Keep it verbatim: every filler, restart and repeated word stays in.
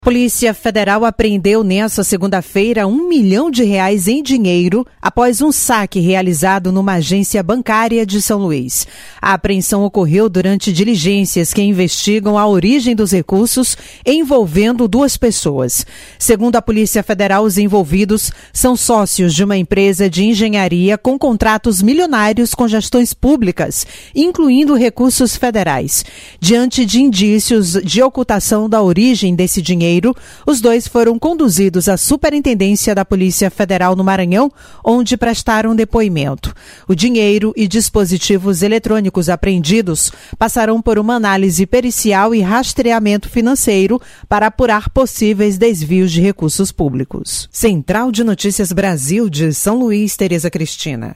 Polícia Federal apreendeu nesta segunda-feira um milhão de reais em dinheiro após um saque realizado numa agência bancária de São Luís. A apreensão ocorreu durante diligências que investigam a origem dos recursos envolvendo duas pessoas. Segundo a Polícia Federal, os envolvidos são sócios de uma empresa de engenharia com contratos milionários com gestões públicas, incluindo recursos federais. Diante de indícios de ocultação da origem desse dinheiro, os dois foram conduzidos à Superintendência da Polícia Federal no Maranhão, onde prestaram depoimento. O dinheiro e dispositivos eletrônicos apreendidos passarão por uma análise pericial e rastreamento financeiro para apurar possíveis desvios de recursos públicos. Central de Notícias Brasil de São Luís, Tereza Cristina.